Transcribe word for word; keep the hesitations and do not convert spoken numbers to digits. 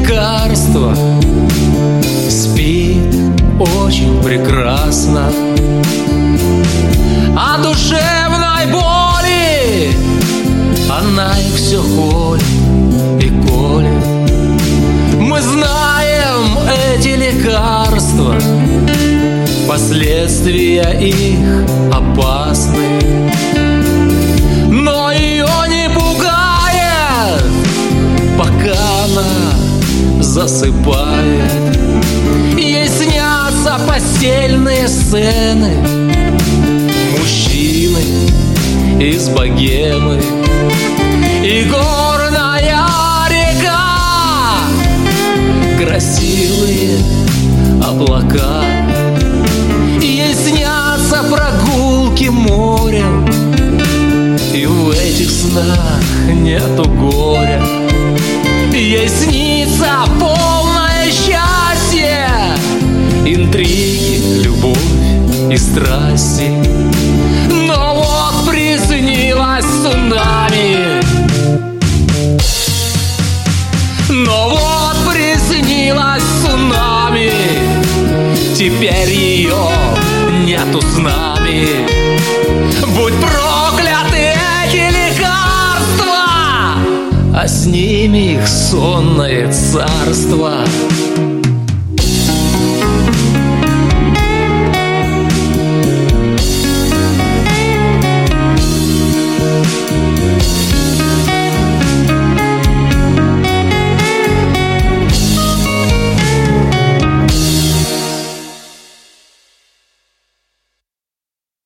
лекарство спит очень прекрасно. А душевной боли она их все колет и колет. Мы знаем эти лекарства, последствия их опасны. Но ее не пугает, пока она засыпает. Ей снятся постельные сцены, мужчины из богемы и горная река, красивые облака. Ей снятся прогулки морем, и в этих снах нету горя. Ей снится полное счастье, интриги, любовь и страсти. Но вот приснилось цунами, но вот приснилось цунами. Теперь ее нету с нами. Будь прокляты эти лекарства, а с ними их сонное царство.